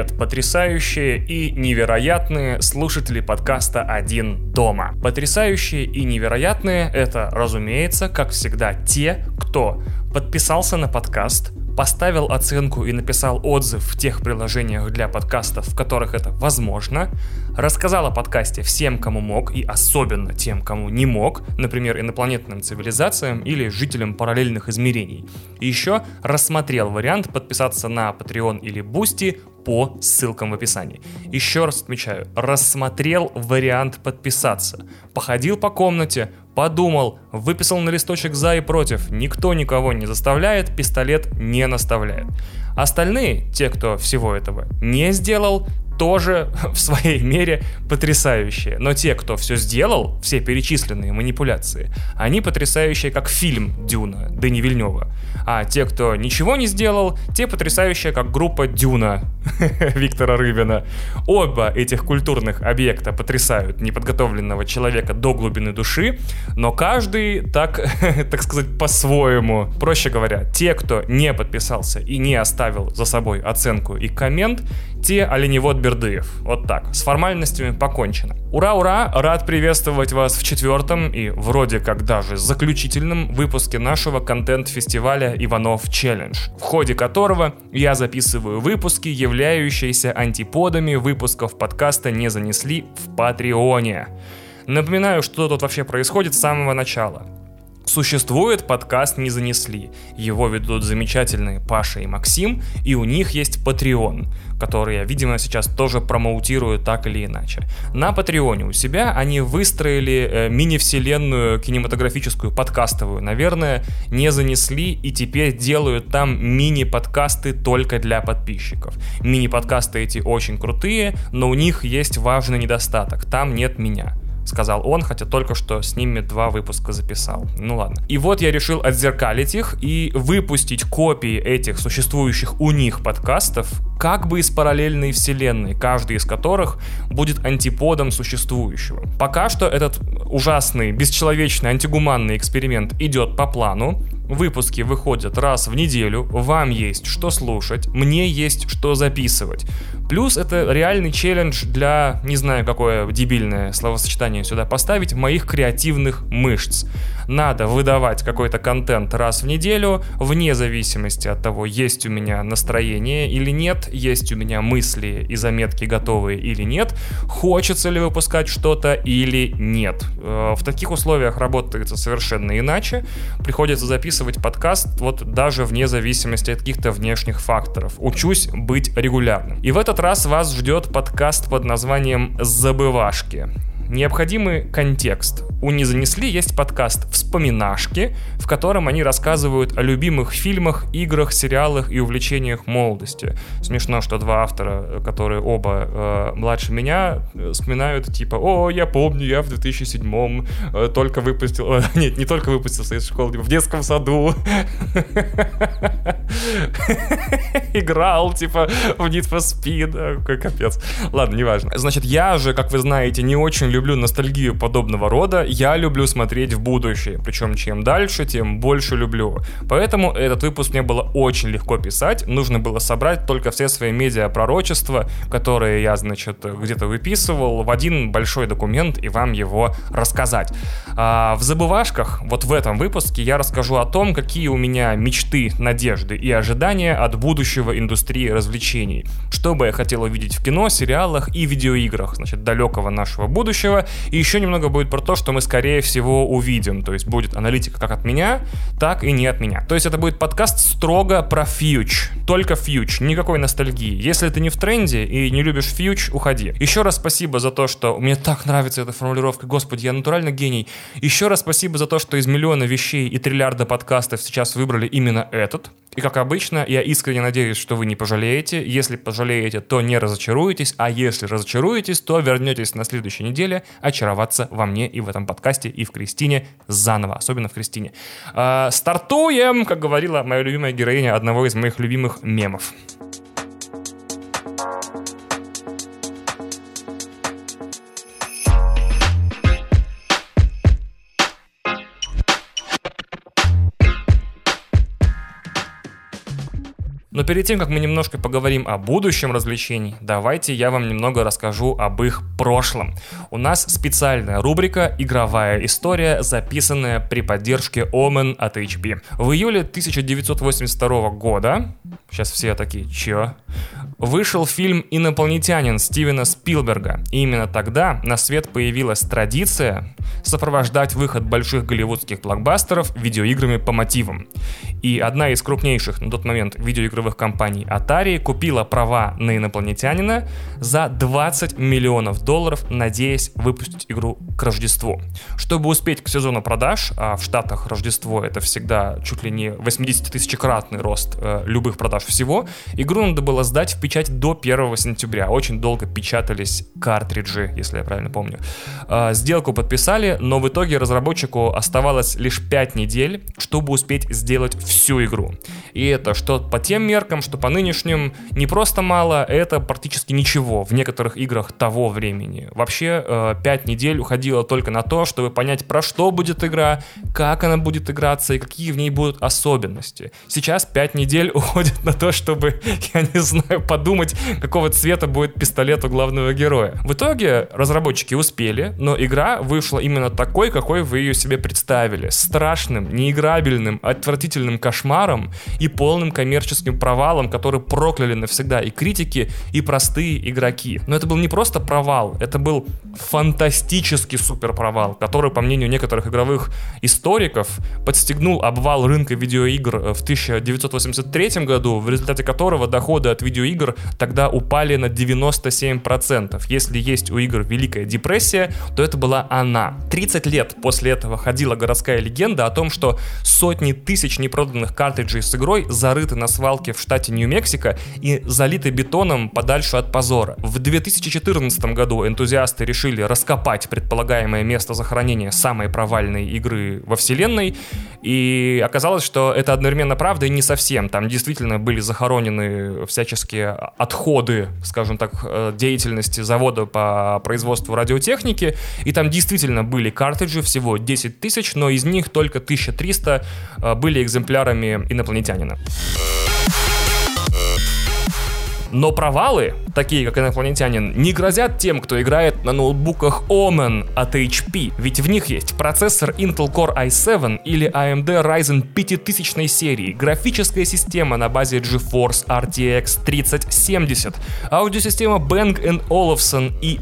Привет, потрясающие и невероятные слушатели подкаста «Один дома». Потрясающие и невероятные — это, разумеется, как всегда, те, кто подписался на подкаст, поставил оценку и написал отзыв в тех приложениях для подкастов, в которых это возможно, рассказал о подкасте всем, кому мог, и особенно тем, кому не мог, например, инопланетным цивилизациям или жителям параллельных измерений. И еще рассмотрел вариант подписаться на Patreon или Boosty по ссылкам в описании. Еще раз отмечаю, рассмотрел вариант подписаться. Походил по комнате, подумал, выписал на листочек за и против. Никто никого не заставляет, пистолет не наставляет. Остальные, те, кто всего этого не сделал, тоже в своей мере потрясающие. Но те, кто все сделал, все перечисленные манипуляции, они потрясающие, как фильм «Дюна» Дени Вильнёва. А те, кто ничего не сделал, те потрясающие, как группа «Дюна» Виктора Рыбина. Оба этих культурных объекта потрясают неподготовленного человека до глубины души, но каждый так сказать, по-своему. Проще говоря, те, кто не подписался и не оставил за собой оценку и коммент, те оленевод Бердыев. Вот так. С формальностями покончено. Ура-ура! Рад приветствовать вас в 4-м и вроде как даже заключительном выпуске нашего контент-фестиваля «Иванов Челлендж», в ходе которого я записываю выпуски, являющиеся антиподами выпусков подкаста «Не занесли» в Патреоне. Напоминаю, что тут вообще происходит с самого начала. Существует подкаст «Не занесли». Его ведут замечательные Паша и Максим, и у них есть Patreon, который я, видимо, сейчас тоже промоутирую так или иначе. На Патреоне у себя они выстроили мини-вселенную кинематографическую, подкастовую, наверное, «Не занесли», и теперь делают там мини-подкасты только для подписчиков. Мини-подкасты эти очень крутые, но у них есть важный недостаток: там нет меня. Сказал он, хотя только что с ними 2 выпуска записал. Ну ладно. И вот я решил отзеркалить их и выпустить копии этих существующих у них подкастов как бы из параллельной вселенной, каждый из которых будет антиподом существующего. Пока что этот ужасный, бесчеловечный, антигуманный эксперимент идет по плану. Выпуски выходят раз в неделю, вам есть что слушать, мне есть что записывать. Плюс это реальный челлендж для, не знаю, какое дебильное словосочетание сюда поставить, моих креативных мышц. Надо выдавать какой-то контент раз в неделю, вне зависимости от того, есть у меня настроение или нет, есть у меня мысли и заметки готовые или нет, хочется ли выпускать что-то или нет. В таких условиях работает совершенно иначе, приходится записывать подкаст вот даже вне зависимости от каких-то внешних факторов. Учусь быть регулярным. И в этот раз вас ждет подкаст под названием «Забывашки». Необходимый контекст. У «Не занесли» есть подкаст «Вспоминашки», в котором они рассказывают о любимых фильмах, играх, сериалах и увлечениях молодости. Смешно, что 2 автора, которые оба младше меня, вспоминают типа: «О, я помню, я в 2007-м только выпустил...» Нет, не только выпустился из школы, в детском саду играл, типа, в Need for Speed. Какой капец. Ладно, неважно. Значит, я же, как вы знаете, не очень люблю ностальгию подобного рода. Я люблю смотреть в будущее. Причем чем дальше, тем больше люблю. Поэтому этот выпуск мне было очень легко писать. Нужно было собрать только все свои медиапророчества, которые я, значит, где-то выписывал, в один большой документ и вам его рассказать. В «Забывашках», вот в этом выпуске, я расскажу о том, какие у меня мечты, надежды и ожидания от будущего индустрии развлечений. Что бы я хотел увидеть в кино, сериалах и видеоиграх, значит, далекого нашего будущего. И еще немного будет про то, что мы, скорее всего, увидим. То есть будет аналитика как от меня, так и не от меня. То есть это будет подкаст строго про фьюч. Только фьюч, никакой ностальгии. Если ты не в тренде и не любишь фьюч, уходи. Еще раз спасибо за то, что... Мне так нравится эта формулировка. Господи, я натурально гений. Еще раз спасибо за то, что из миллиона вещей и триллиарда подкастов сейчас выбрали именно этот. И как обычно, я искренне надеюсь, что вы не пожалеете. Если пожалеете, то не разочаруетесь. А если разочаруетесь, то вернетесь на следующей неделе очароваться во мне и в этом подкасте, и в Кристине заново. Особенно в Кристине. Стартуем, как говорила моя любимая героиня одного из моих любимых мемов. Но перед тем, как мы немножко поговорим о будущем развлечений, давайте я вам немного расскажу об их прошлом. У нас специальная рубрика «Игровая история», записанная при поддержке Omen от HP. В июле 1982 года, сейчас все такие, чё? Вышел фильм «Инопланетянин» Стивена Спилберга. И именно тогда на свет появилась традиция сопровождать выход больших голливудских блокбастеров видеоиграми по мотивам. И одна из крупнейших на тот момент видеоигровых компаний Atari купила права на «Инопланетянина» за $20 миллионов, надеясь выпустить игру к Рождеству. Чтобы успеть к сезону продаж, а в Штатах Рождество — это всегда чуть ли не 80-тысячекратный рост любых продаж всего, игру надо было сдать в печать до 1 сентября. Очень долго печатались картриджи, если я правильно помню. Сделку подписали, но в итоге разработчику оставалось лишь 5 недель, чтобы успеть сделать всю игру. И это что по тем меркам, что по нынешним не просто мало, это практически ничего в некоторых играх того времени. Вообще 5 недель уходило только на то, чтобы понять, про что будет игра, как она будет играться и какие в ней будут особенности. Сейчас 5 недель уходит на то, чтобы, я не знаю, подумать, какого цвета будет пистолет у главного героя. В итоге разработчики успели, но игра вышла именно такой, какой вы ее себе представили. Страшным, неиграбельным, отвратительным кошмаром и полным коммерческим провалом, который прокляли навсегда и критики, и простые игроки. Но это был не просто провал, это был фантастический суперпровал, который, по мнению некоторых игровых историков, подстегнул обвал рынка видеоигр в 1983 году, в результате которого доходы от видеоигр тогда упали на 97%. Если есть у игр Великая депрессия, то это была она. 30 лет после этого ходила городская легенда о том, что сотни тысяч непроданных картриджей с игрой зарыты на свалке в штате Нью-Мексико и залиты бетоном подальше от позора. В 2014 году энтузиасты решили раскопать предполагаемое место захоронения самой провальной игры во вселенной, и оказалось, что это одновременно правда и не совсем. Там действительно были захоронены всяческие отходы, скажем так, деятельности завода по производству радиотехники, и там действительно были картриджи, всего 10 тысяч, но из них только 1300 были экземплярами «Инопланетянина». Но провалы, такие как «Инопланетянин», не грозят тем, кто играет на ноутбуках Omen от HP, ведь в них есть процессор Intel Core i7 или AMD Ryzen 5000 серии, графическая система на базе GeForce RTX 3070, аудиосистема Bang & Olufsen и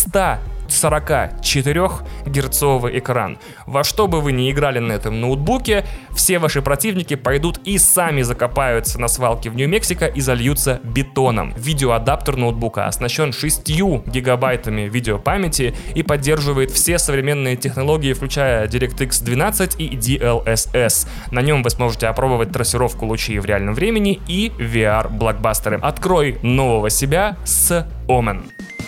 144-герцовый экран. Во что бы вы ни играли на этом ноутбуке, все ваши противники пойдут и сами закопаются на свалке в Нью-Мексико и зальются бетоном. Видеоадаптер ноутбука оснащен 6 гигабайтами видеопамяти и поддерживает все современные технологии, включая DirectX 12 и DLSS. На нем вы сможете опробовать трассировку лучей в реальном времени и VR-блокбастеры. Открой нового себя с Omen.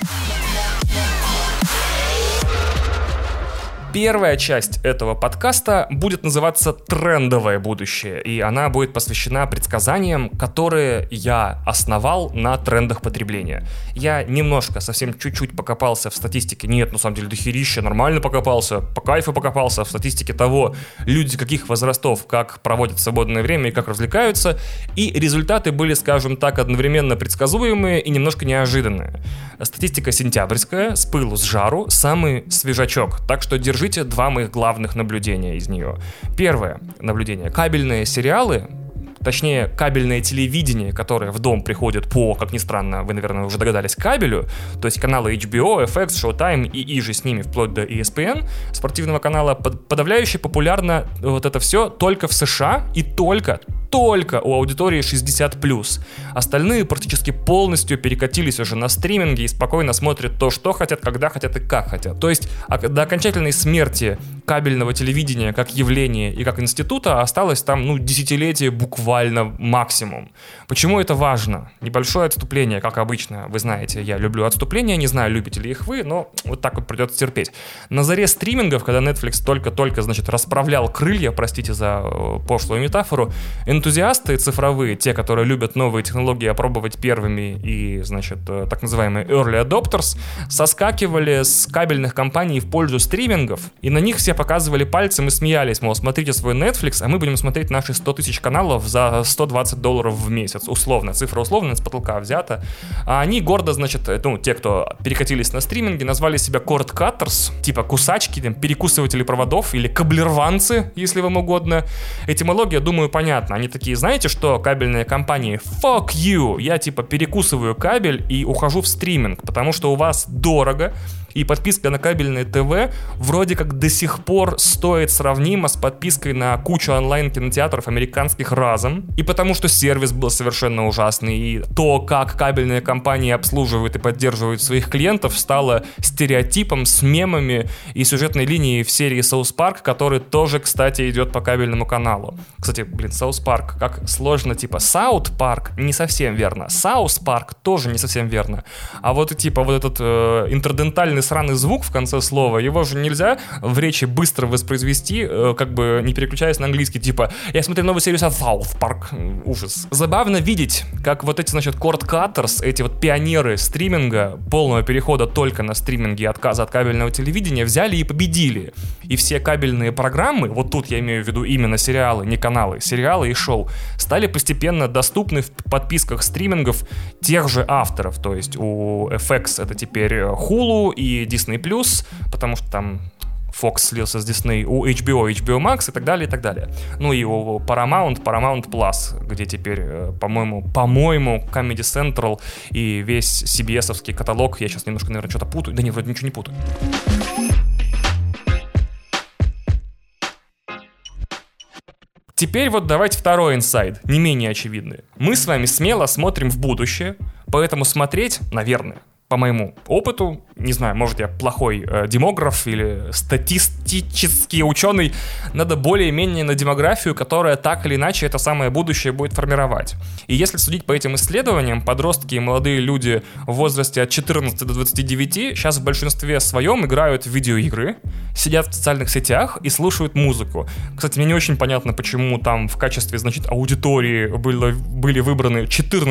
Первая часть этого подкаста будет называться «Трендовое будущее», и она будет посвящена предсказаниям, которые я основал на трендах потребления. Я немножко, совсем чуть-чуть покопался в статистике, нет, на самом деле дохерища, нормально покопался, по кайфу покопался в статистике того, люди каких возрастов, как проводят свободное время и как развлекаются, и результаты были, скажем так, одновременно предсказуемые и немножко неожиданные. Статистика сентябрьская, с пылу с жару, самый свежачок, так что держите два моих главных наблюдения из нее. Первое наблюдение. Кабельные сериалы, точнее, кабельное телевидение, которое в дом приходит по, как ни странно, вы, наверное, уже догадались, кабелю, то есть каналы HBO, FX, Showtime и иже с ними, вплоть до ESPN, спортивного канала, подавляюще популярно вот это все только в США и только у аудитории 60+. Остальные практически полностью перекатились уже на стриминге и спокойно смотрят то, что хотят, когда хотят и как хотят. То есть до окончательной смерти кабельного телевидения как явления и как института осталось там, десятилетие буквально максимум. Почему это важно? Небольшое отступление, как обычно. Вы знаете, я люблю отступления, не знаю, любите ли их вы, но вот так вот придется терпеть. На заре стримингов, когда Netflix только-только, расправлял крылья, простите за пошлую метафору, энтузиасты цифровые, те, которые любят новые технологии опробовать первыми и, значит, так называемые early adopters, соскакивали с кабельных компаний в пользу стримингов, и на них все показывали пальцем и смеялись, мол, смотрите свой Netflix, а мы будем смотреть наши 100 тысяч каналов за $120 в месяц, условно, цифра условно, с потолка взята. А они гордо, значит, те, кто перекатились на стриминги, назвали себя cord-cutters, типа кусачки, перекусыватели проводов или каблерванцы, если вам угодно. Этимология, думаю, понятна. Они такие, знаете что, кабельные компании, fuck you, я типа перекусываю кабель и ухожу в стриминг, потому что у вас дорого, и подписка на кабельное ТВ вроде как до сих пор стоит сравнимо с подпиской на кучу онлайн-кинотеатров американских разом. И потому что сервис был совершенно ужасный, и то, как кабельные компании обслуживают и поддерживают своих клиентов, стало стереотипом с мемами и сюжетной линией в серии South Park, который тоже, кстати, идет по кабельному каналу. Кстати, South Park, как сложно, типа South Park не совсем верно, South Park тоже не совсем верно. А вот типа вот этот интердентальный сраный звук в конце слова, его же нельзя в речи быстро воспроизвести, как бы не переключаясь на английский, типа я смотрю новую серию South Park, ужас. Забавно видеть, как вот эти, значит, cord-cutters, эти вот пионеры стриминга, полного перехода только на стриминги и отказа от кабельного телевидения, взяли и победили. И все кабельные программы, вот тут я имею в виду именно сериалы, не каналы, сериалы и шоу, стали постепенно доступны в подписках стримингов тех же авторов, то есть у FX это теперь Hulu и Disney+, потому что там Fox слился с Disney, у HBO Max и так далее, и так далее. Ну и у Paramount Plus, где теперь, по-моему, Comedy Central и весь CBS-овский каталог, я сейчас немножко, наверное, что-то путаю, да нет, вроде ничего не путаю. Теперь вот давайте второй инсайд, не менее очевидный. Мы с вами смело смотрим в будущее, поэтому смотреть, наверное, по моему опыту, не знаю, может я плохой демограф или статистический ученый, надо более-менее на демографию, которая так или иначе это самое будущее будет формировать. И если судить по этим исследованиям, подростки и молодые люди в возрасте от 14 до 29 сейчас в большинстве своем играют в видеоигры, сидят в социальных сетях и слушают музыку. Кстати, мне не очень понятно, почему там в качестве, значит, аудитории были выбраны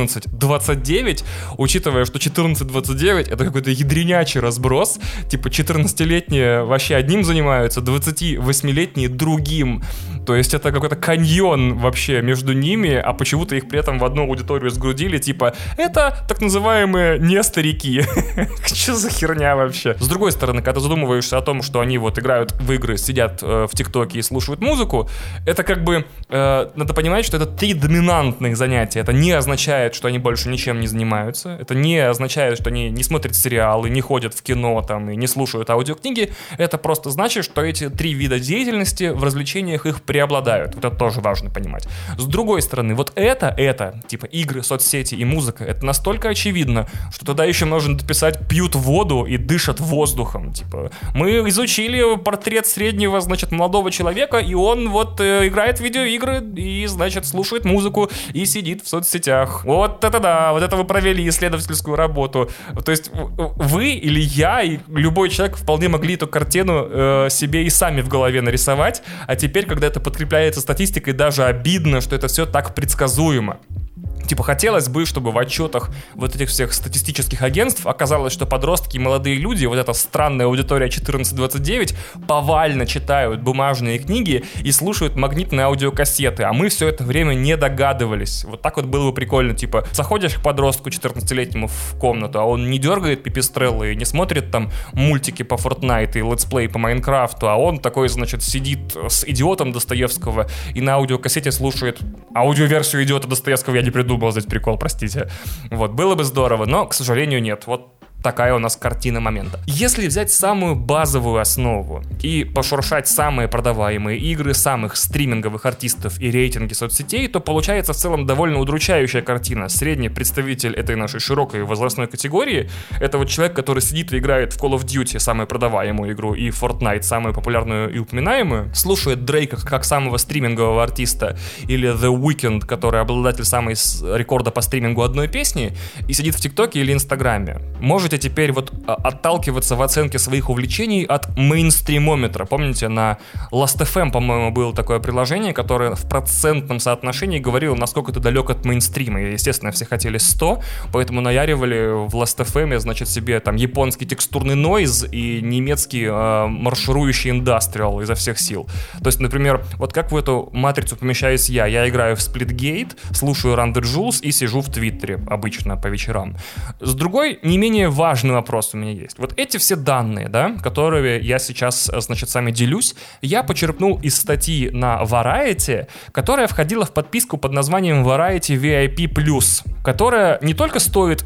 14-29, учитывая, что 14-29 это какой-то ядренячий разброс, типа 14-летние вообще одним занимаются, 28-летние другим. То есть это какой-то каньон вообще между ними, а почему-то их при этом в одну аудиторию сгрудили, типа, это так называемые не старики. Что за херня вообще? С другой стороны, когда ты задумываешься о том, что они вот играют в игры, сидят в ТикТоке и слушают музыку, это как бы, надо понимать, что это 3 доминантных занятия. Это не означает, что они больше ничем не занимаются, это не означает, что они не смотрят сериалы, не ходят в кино там и не слушают аудиокниги. Это просто значит, что эти 3 вида деятельности в развлечениях их преобладают. Вот это тоже важно понимать. С другой стороны, вот это, типа игры, соцсети и музыка, это настолько очевидно, что тогда еще можно дописать пьют воду и дышат воздухом. Типа, мы изучили портрет среднего, значит, молодого человека, и он вот играет в видеоигры и, значит, слушает музыку и сидит в соцсетях. Вот это да, вот это вы провели исследовательскую работу. То есть вы или я, и любой человек вполне могли эту картину себе и сами в голове нарисовать, а теперь, когда это подкрепляется статистикой, даже обидно, что это все так предсказуемо. Типа хотелось бы, чтобы в отчетах вот этих всех статистических агентств оказалось, что подростки и молодые люди, вот эта странная аудитория 14-29, повально читают бумажные книги и слушают магнитные аудиокассеты, а мы все это время не догадывались. Вот так вот было бы прикольно, типа заходишь к подростку 14-летнему в комнату, а он не дергает пипистреллы и не смотрит там мультики по Fortnite и летсплей по Майнкрафту, а он такой, значит, сидит с идиотом Достоевского и на аудиокассете слушает аудиоверсию идиота Достоевского, я не придумал здесь прикол, простите. Вот, было бы здорово, но, к сожалению, нет. Вот такая у нас картина момента. Если взять самую базовую основу и пошуршать самые продаваемые игры, самых стриминговых артистов и рейтинги соцсетей, то получается в целом довольно удручающая картина. Средний представитель этой нашей широкой возрастной категории — это вот человек, который сидит и играет в Call of Duty, самую продаваемую игру, и Fortnite, самую популярную и упоминаемую, слушает Дрейка как самого стримингового артиста, или The Weeknd, который обладатель самой рекорда по стримингу одной песни, и сидит в ТикТоке или Инстаграме. Можете можете теперь вот отталкиваться в оценке своих увлечений от мейнстримометра. Помните, на Last.fm, по-моему, было такое приложение, которое в процентном соотношении говорило, насколько ты далек от мейнстрима. И, естественно, все хотели 100, поэтому наяривали в Last.fm, значит, себе там японский текстурный нойз и немецкий марширующий индастриал изо всех сил. То есть, например, вот как в эту матрицу помещаюсь я играю в Splitgate, слушаю Run the Jewels и сижу в Твиттере обычно по вечерам. С другой, не менее важный вопрос у меня есть. Вот эти все данные, да, которые я сейчас, значит, с вами делюсь, я почерпнул из статьи на Variety, которая входила в подписку под названием Variety VIP+, которая не только стоит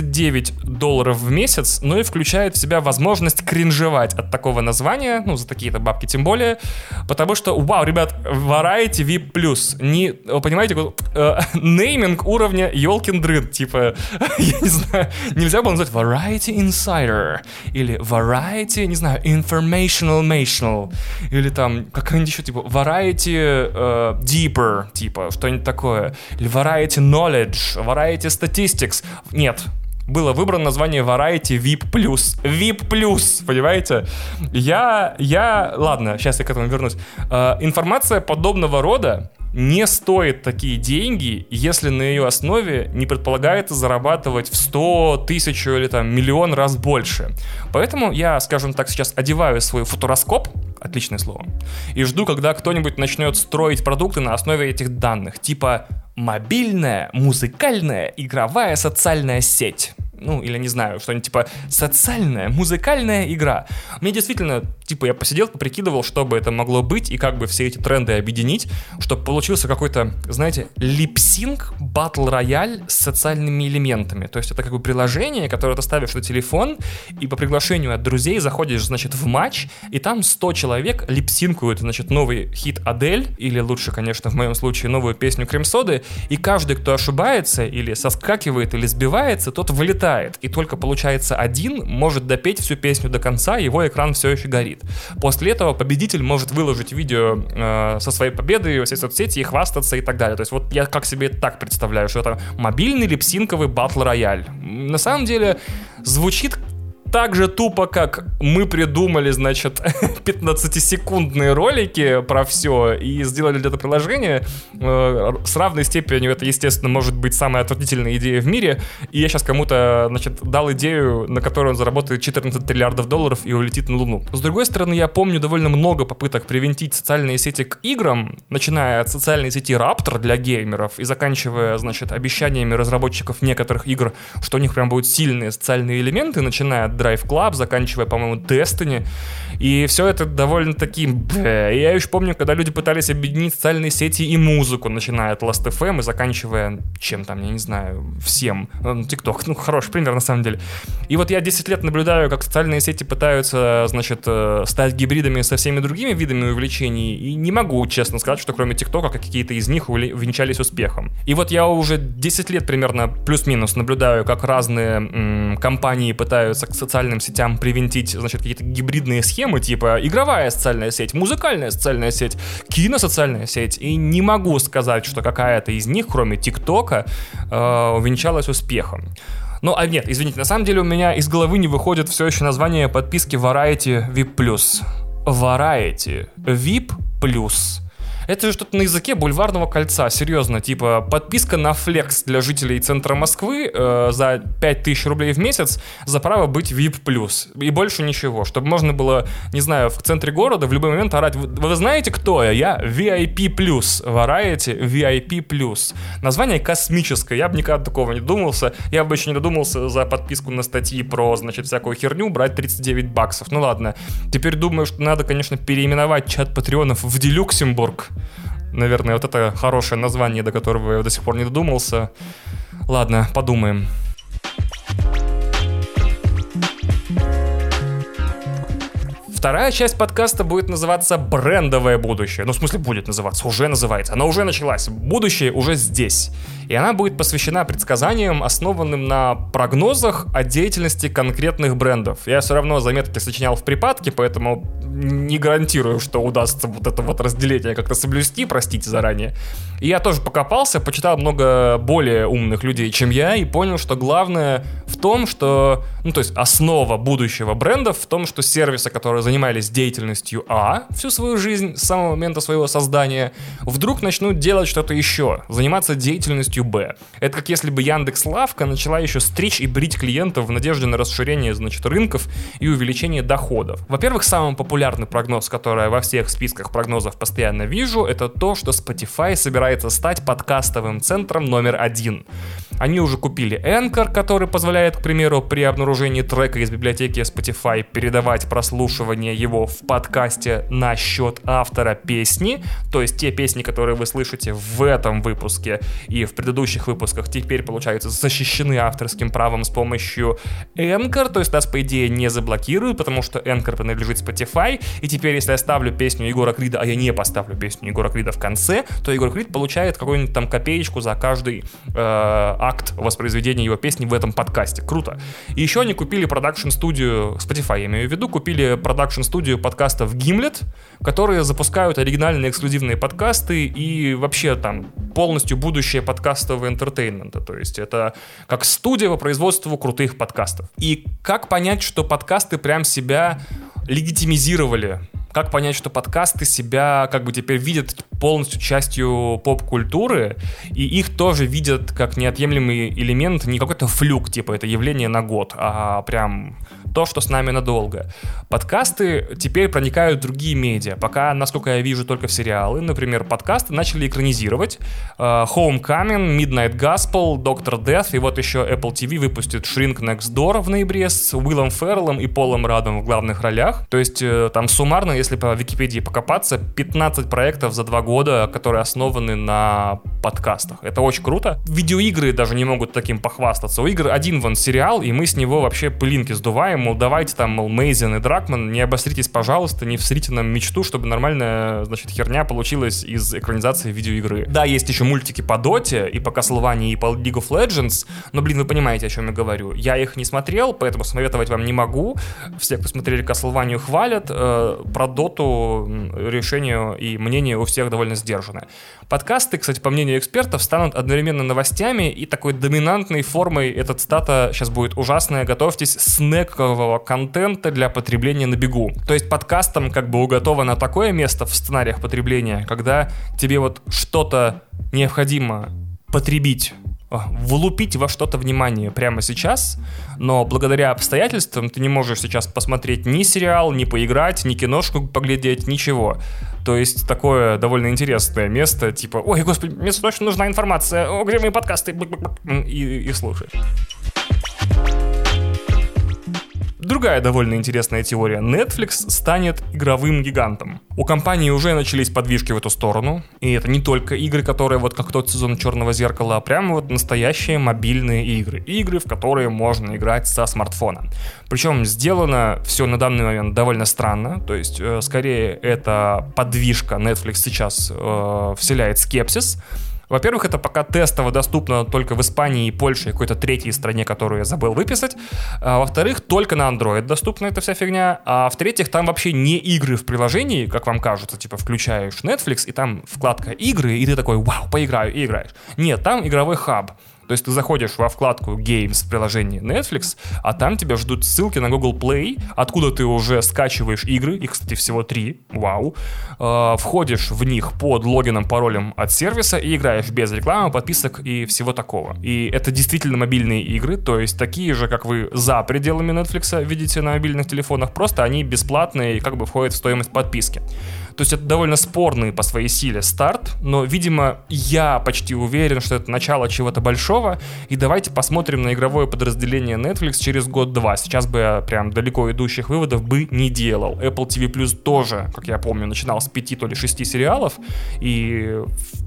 $39 в месяц, но и включает в себя возможность кринжевать от такого названия, ну, за такие-то бабки тем более, потому что, вау, ребят, Variety VIP+, не, вы понимаете, нейминг уровня ёлкин дрын, типа, я не знаю, нельзя было назвать Variety Insider, или Variety, не знаю, Informational, или там, какая-нибудь еще, типа, Variety Deeper, типа, что-нибудь такое, или Variety Knowledge, Variety Statistics, нет. Было выбрано название Variety VIP+. VIP+, понимаете? Ладно, сейчас я к этому вернусь. Информация подобного рода не стоит такие деньги, если на ее основе не предполагается зарабатывать в 100, 1000 или там миллион раз больше. Поэтому я, скажем так, сейчас одеваю свой футуроскоп, отличное слово, и жду, когда кто-нибудь начнет строить продукты на основе этих данных, типа мобильная, музыкальная, игровая социальная сеть. Ну, или не знаю, что-нибудь типа социальная, музыкальная игра. Мне действительно, типа, я посидел, поприкидывал, что бы это могло быть и как бы все эти тренды объединить, чтобы получился какой-то, знаете, липсинг батл-рояль с социальными элементами. То есть это как бы приложение, которое ты ставишь на телефон, и по приглашению от друзей заходишь, значит, в матч, и там 100 человек липсинкуют, значит, новый хит Адель, или лучше, конечно, в моем случае, новую песню Крем-соды, и каждый, кто ошибается, или соскакивает, или сбивается, тот вылетает. И только, получается, один может допеть всю песню до конца, его экран все еще горит. После этого победитель может выложить видео со своей победой во все соцсети и хвастаться и так далее. То есть вот я как себе так представляю, что это мобильный липсинковый батл-рояль. На самом деле звучит так же тупо, как мы придумали, значит, 15-секундные ролики про все и сделали для этого приложение. С равной степенью это, естественно, может быть самая отвратительная идея в мире. И я сейчас кому-то, значит, дал идею, на которую он заработает $14 триллиардов и улетит на Луну. С другой стороны, я помню довольно много попыток привинтить социальные сети к играм, начиная от социальной сети Raptor для геймеров и заканчивая, значит, обещаниями разработчиков некоторых игр, что у них прям будут сильные социальные элементы, начиная от Drive Club, заканчивая, по-моему, Destiny. И все это довольно-таки... Я еще помню, когда люди пытались объединить социальные сети и музыку, начиная от Last.fm и заканчивая чем там, я не знаю, всем. TikTok, ну, хороший пример, на самом деле. И вот я 10 лет наблюдаю, как социальные сети пытаются, значит, стать гибридами со всеми другими видами увлечений, и не могу честно сказать, что кроме TikTok какие-то из них увенчались успехом. И вот я уже 10 лет примерно плюс-минус наблюдаю, как разные компании пытаются к социальным сетям привинтить, значит, какие-то гибридные схемы, типа игровая социальная сеть, музыкальная социальная сеть, киносоциальная сеть, и не могу сказать, что какая-то из них, кроме ТикТока, увенчалась успехом. Ну, а нет, извините, на самом деле у меня из головы не выходит все еще название подписки Variety VIP+. Variety VIP+. Это же что-то на языке бульварного кольца, серьезно, типа подписка на флекс для жителей центра Москвы за 5000 рублей в месяц за право быть VIP+, и больше ничего, чтобы можно было, не знаю, в центре города в любой момент орать: вы знаете, кто я? Я VIP+, Variety VIP+. Название космическое, я бы никогда такого не додумался, я бы еще не додумался за подписку на статьи про, значит, всякую херню брать $39. Ну ладно, теперь думаю, что надо, конечно, переименовать чат патреонов в Делюксембург. Наверное, вот это хорошее название, до которого я до сих пор не додумался. Ладно, подумаем. Вторая часть подкаста будет называться «Брендовое будущее». Ну, в смысле, будет называться, уже называется. Она уже началась. Будущее уже здесь. И она будет посвящена предсказаниям, основанным на прогнозах о деятельности конкретных брендов. Я все равно заметки сочинял в припадке, поэтому не гарантирую, что удастся вот это вот разделение как-то соблюсти, простите заранее. И я тоже покопался, почитал много более умных людей, чем я, и понял, что главное в том, что, то есть основа будущего брендов в том, что сервисы, которые занимались деятельностью всю свою жизнь с самого момента своего создания, вдруг начнут делать что-то еще, заниматься деятельностью Б. Это как если бы Яндекс.Лавка начала еще стричь и брить клиентов в надежде на расширение, рынков и увеличение доходов. Во-первых, самый популярный прогноз, который я во всех списках прогнозов постоянно вижу, это то, что Spotify собирается стать подкастовым центром номер 1. Они уже купили Anchor, который позволяет, к примеру, при обнаружении трека из библиотеки Spotify передавать прослушивание его в подкасте на счет автора песни. То есть те песни, которые вы слышите в этом выпуске и в предыдущих выпусках, теперь, получается, защищены авторским правом с помощью Anchor. То есть нас, по идее, не заблокируют, потому что Anchor принадлежит Spotify. И теперь, если я ставлю песню Егора Крида, а я не поставлю песню Егора Крида в конце, то Егор Крид получает какую-нибудь там копеечку за каждый акт воспроизведения его песни в этом подкасте. Круто. И еще они купили продакшн-студию, Spotify, я имею в виду, купили продакшн-студию подкастов Gimlet, которые запускают оригинальные эксклюзивные подкасты и вообще там полностью будущее подкастового энтертейнмента. То есть это как студия по производству крутых подкастов. И как понять, что подкасты прям себя легитимизировали? Как понять, что подкасты себя как бы теперь видят полностью частью поп-культуры, и их тоже видят как неотъемлемый элемент, не какой-то флюк, типа это явление на год, а прям то, что с нами надолго. Подкасты теперь проникают в другие медиа. Пока, насколько я вижу, только в сериалы. Например, подкасты начали экранизировать. Homecoming, Midnight Gospel, Dr. Death, и вот еще Apple TV выпустит Shrink Next Door в ноябре с Уиллом Ферреллом и Полом Раддом в главных ролях. То есть там суммарно, если по Википедии покопаться, 15 проектов за 2 года, которые основаны на подкастах. Это очень круто. Видеоигры даже не могут таким похвастаться. У игр один сериал, и мы с него вообще пылинки сдуваем, мол, давайте там, мол, Мейзен и Дракман, не обостритесь, пожалуйста, не всрите нам мечту, чтобы нормальная, херня получилась из экранизации видеоигры. Да, есть еще мультики по Доте, и по Castlevania, и по League of Legends, но, вы понимаете, о чем я говорю. Я их не смотрел, поэтому советовать вам не могу. Все, кто смотрели Castlevania, хвалят. Про Доту решение и мнение у всех довольно сдержанное. Подкасты, кстати, по мнению экспертов, станут одновременно новостями и такой доминантной формой, эта цитата сейчас будет ужасная, готовьтесь, снекового контента для потребления на бегу. То есть подкастам как бы уготовано такое место в сценариях потребления, когда тебе вот что-то необходимо потребить, влупить во что-то внимание прямо сейчас, но благодаря обстоятельствам ты не можешь сейчас посмотреть ни сериал, ни поиграть, ни киношку поглядеть, ничего. То есть такое довольно интересное место, типа, ой, господи, мне срочно нужна информация, где мои подкасты, и слушаешь. Другая довольно интересная теория. Netflix станет игровым гигантом. У компании уже начались подвижки в эту сторону. И это не только игры, которые вот как тот сезон «Черного зеркала», а прямо вот настоящие мобильные игры. Игры, в которые можно играть со смартфона. Причем сделано все на данный момент довольно странно. То есть, скорее, эта подвижка Netflix сейчас вселяет скепсис. Во-первых, это пока тестово доступно только в Испании и Польше и какой-то третьей стране, которую я забыл выписать. Во-вторых, только на Android доступна эта вся фигня. А в-третьих, там вообще не игры в приложении, как вам кажется. Типа включаешь Netflix, и там вкладка «Игры», и ты такой «Вау, поиграю», и играешь. Нет, там игровой хаб. То есть ты заходишь во вкладку Games в приложении Netflix, а там тебя ждут ссылки на Google Play, откуда ты уже скачиваешь игры, их, кстати, всего 3, вау, входишь в них под логином, паролем от сервиса и играешь без рекламы, подписок и всего такого. И это действительно мобильные игры, то есть такие же, как вы за пределами Netflix видите на мобильных телефонах, просто они бесплатные и как бы входят в стоимость подписки. То есть это довольно спорный по своей силе старт, но, видимо, я почти уверен, что это начало чего-то большого, и давайте посмотрим на игровое подразделение Netflix через год-два. Сейчас бы я прям далеко идущих выводов бы не делал. Apple TV Plus тоже, как я помню, начинал с 5 то ли 6 сериалов, и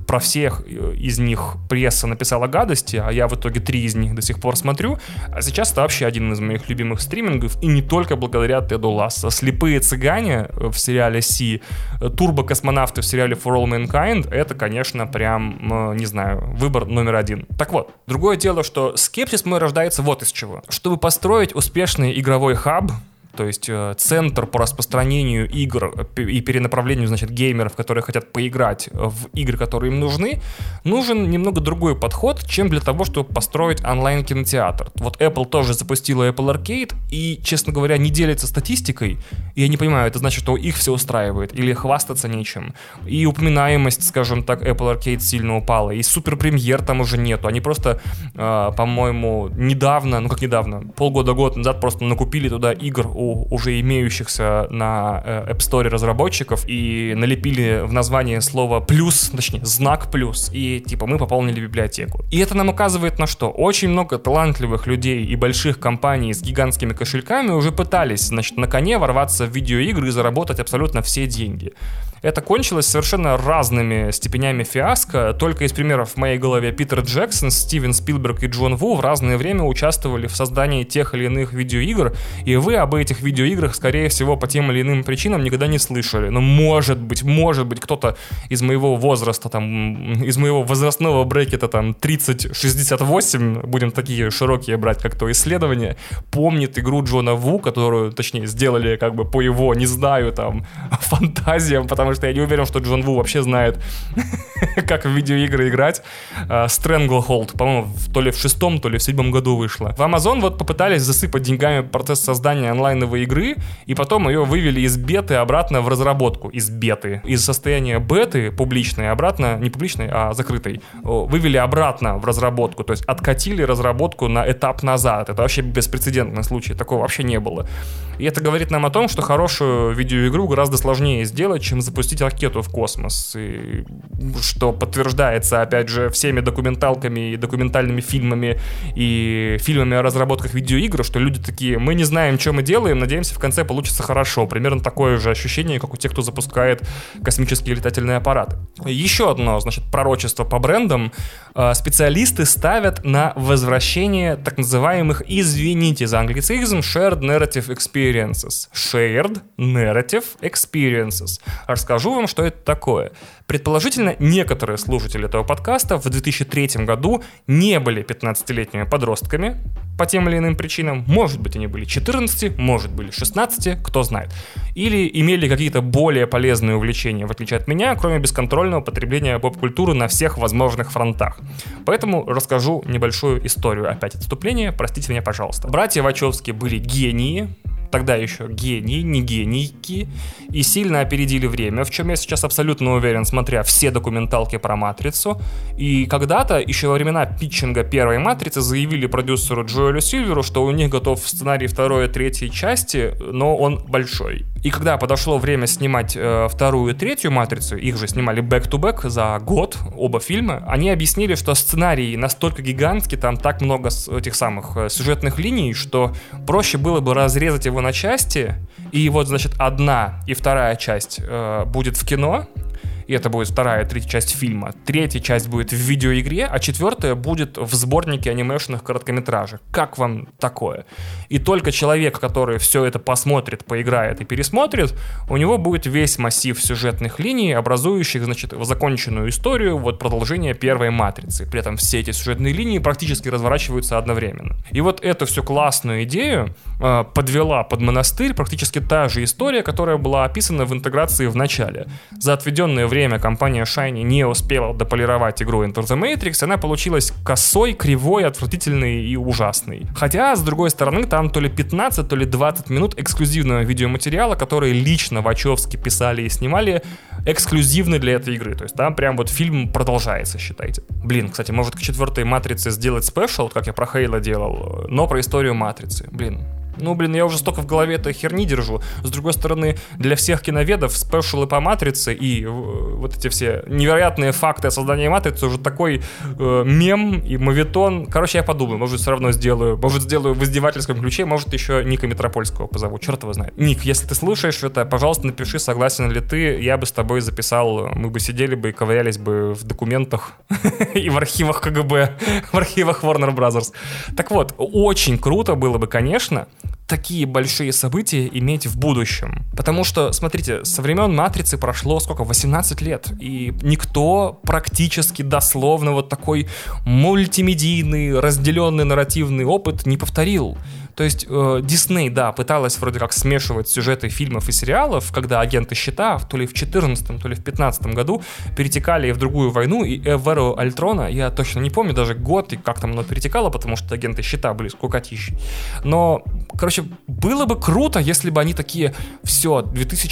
про всех из них пресса написала гадости, а я в итоге 3 из них до сих пор смотрю. А сейчас это вообще один из моих любимых стримингов, и не только благодаря Теду Лассо. «Слепые цыгане» в сериале «Си», «Турбо-космонавты» в сериале «For All Mankind» — это, конечно, прям, не знаю, выбор номер 1. Так вот, другое дело, что скепсис мой рождается вот из чего. Чтобы построить успешный игровой хаб, то есть центр по распространению игр и перенаправлению, значит, геймеров, которые хотят поиграть в игры, которые им нужны, нужен немного другой подход, чем для того, чтобы построить онлайн-кинотеатр. Вот Apple тоже запустила Apple Arcade и, честно говоря, не делится статистикой. И я не понимаю, это значит, что их все устраивает или хвастаться нечем. И упоминаемость, скажем так, Apple Arcade сильно упала, и суперпремьер там уже нету. Они просто, по-моему, недавно, полгода-год назад просто накупили туда игр у уже имеющихся на App Store разработчиков и налепили в название слово «плюс», точнее, знак «плюс», и типа мы пополнили библиотеку. И это нам указывает на что? Очень много талантливых людей и больших компаний с гигантскими кошельками уже пытались, значит, на коне ворваться в видеоигры и заработать абсолютно все деньги. Это кончилось совершенно разными степенями фиаско. Только из примеров в моей голове Питер Джексон, Стивен Спилберг и Джон Ву в разное время участвовали в создании тех или иных видеоигр, и вы об этих видеоиграх, скорее всего, по тем или иным причинам никогда не слышали. Но может быть, кто-то из моего возраста, там, из моего возрастного брекета, там, 30-68, будем такие широкие брать, как то исследование, помнит игру Джона Ву, которую, точнее, сделали как бы по его, не знаю, там, фантазиям, потому что я не уверен, что Джон Ву вообще знает, как в видеоигры играть. Stranglehold, по-моему, то ли в 6-м, то ли в 7-м году вышла. В Amazon вот попытались засыпать деньгами процесс создания онлайновой игры, и потом ее вывели из беты обратно в разработку. Из беты. Из состояния беты публичной обратно, не публичной, а закрытой, вывели обратно в разработку. То есть откатили разработку на этап назад. Это вообще беспрецедентный случай. Такого вообще не было. И это говорит нам о том, что хорошую видеоигру гораздо сложнее сделать, чем запустить ракету в космос. И что подтверждается, опять же, всеми документалками и документальными фильмами и фильмами о разработках видеоигр, что люди такие: мы не знаем, что мы делаем, надеемся, в конце получится хорошо. Примерно такое же ощущение, как у тех, кто запускает космические летательные аппараты. Еще одно, значит, пророчество по брендам. Специалисты ставят на возвращение так называемых, извините за англицизм, Shared Narrative Experiences. Shared Narrative Experiences. Расскажу вам, что это такое. Предположительно, некоторые слушатели этого подкаста в 2003 году не были 15-летними подростками по тем или иным причинам. Может быть, они были 14, может, были 16, кто знает. Или имели какие-то более полезные увлечения, в отличие от меня, кроме бесконтрольного потребления поп-культуры на всех возможных фронтах. Поэтому расскажу небольшую историю. Опять отступление, простите меня, пожалуйста. Братья Вачовски были гении, тогда еще гении, не генийки, и сильно опередили время, в чем я сейчас абсолютно уверен, смотря все документалки про «Матрицу». И когда-то, еще во времена питчинга первой «Матрицы», заявили продюсеру Джоэлю Сильверу, что у них готов сценарий второй и третьей части, но он большой. И когда подошло время снимать вторую и третью «Матрицу», их же снимали бэк-ту-бэк за год, оба фильма, они объяснили, что сценарий настолько гигантский, там так много этих самых сюжетных линий, что проще было бы разрезать его на части, и вот, значит, одна и вторая часть будет в кино, и это будет вторая и третья часть фильма. Третья часть будет в видеоигре, а четвертая будет в сборнике анимешных короткометражек. Как вам такое? И только человек, который все это посмотрит, поиграет и пересмотрит, у него будет весь массив сюжетных линий, образующих, значит, законченную историю, вот продолжение первой «Матрицы». При этом все эти сюжетные линии практически разворачиваются одновременно. И вот эту всю классную идею подвела под монастырь практически та же история, которая была описана в интеграции в начале. За отведенное время компания Shiny не успела дополировать игру Enter the Matrix, она получилась косой, кривой, отвратительной и ужасной. Хотя, с другой стороны, там то ли 15, то ли 20 минут эксклюзивного видеоматериала, который лично Вачовски писали и снимали эксклюзивно для этой игры. То есть там прям вот фильм продолжается, считайте. Блин, кстати, может к четвертой «Матрице» сделать спешл, как я про Хейла делал, но про историю «Матрицы». Блин, Я уже столько в голове этой херни держу. С другой стороны, для всех киноведов спешалы по «Матрице» и вот эти все невероятные факты о создании «Матрицы» уже такой мем и моветон. Короче, я подумаю, может, все равно сделаю. Может, сделаю в издевательском ключе, может, еще Ника Метропольского позову. Черт его знает. Ник, если ты слушаешь это, пожалуйста, напиши, согласен ли ты. Я бы с тобой записал, мы бы сидели бы и ковырялись бы в документах и в архивах КГБ, в архивах Warner Brothers. Так вот, очень круто было бы, конечно, такие большие события иметь в будущем. Потому что, смотрите, со времен «Матрицы» прошло сколько? 18 лет. И никто практически дословно вот такой мультимедийный, разделенный нарративный опыт не повторил. То есть Дисней, да, пыталась вроде как смешивать сюжеты фильмов и сериалов, когда агенты щита то ли в 2014, то ли в 2015 году перетекали в другую войну, и в эру Альтрона, я точно не помню даже год и как там оно перетекало, потому что агенты щита были скукотищи. Но, короче, было бы круто, если бы они такие, все,